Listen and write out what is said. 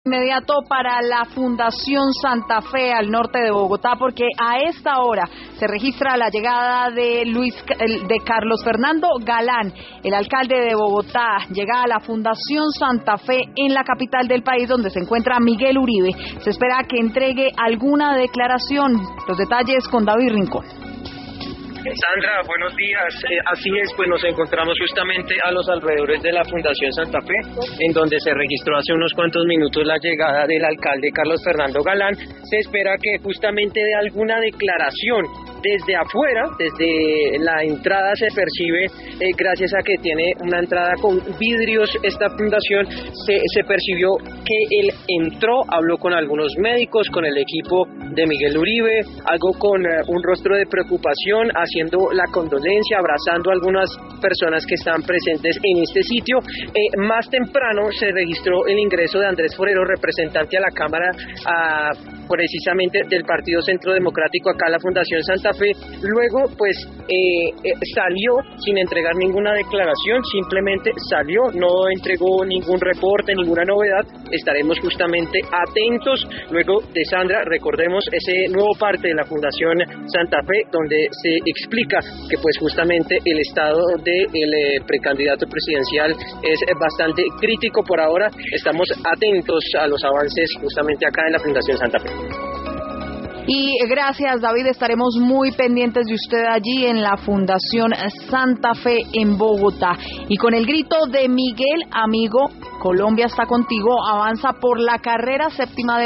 Inmediato para la Fundación Santa Fe al norte de Bogotá, porque a esta hora se registra la llegada de Carlos Fernando Galán, el alcalde de Bogotá. Llega a la Fundación Santa Fe en la capital del país, donde se encuentra Miguel Uribe. Se espera que entregue alguna declaración. Los detalles con David Rincón. Sandra, buenos días. Así es, pues nos encontramos justamente a los alrededores de la Fundación Santa Fe, en donde se registró hace unos cuantos minutos la llegada del alcalde Carlos Fernando Galán. Se espera que justamente dé alguna declaración. Desde afuera, desde la entrada se percibe, gracias a que tiene una entrada con vidrios esta fundación, se percibió que él entró, habló con algunos médicos, con el equipo de Miguel Uribe, algo con un rostro de preocupación, haciendo la condolencia, abrazando a algunas personas que están presentes en este sitio. Más temprano se registró el ingreso de Andrés Forero, representante a la Cámara precisamente del Partido Centro Democrático acá a la Fundación Santa Fe. Luego pues salió sin entregar ninguna declaración, simplemente salió, no entregó ningún reporte, ninguna novedad. Estaremos justamente atentos. Luego de Sandra, recordemos ese nuevo parte de la Fundación Santa Fe, donde se explica que pues justamente el estado del precandidato presidencial es bastante crítico por ahora. Estamos atentos a los avances justamente acá en la Fundación Santa Fe. Y gracias, David, estaremos muy pendientes de usted allí en la Fundación Santa Fe en Bogotá. Y con el grito de Miguel, amigo, Colombia está contigo, avanza por la carrera séptima de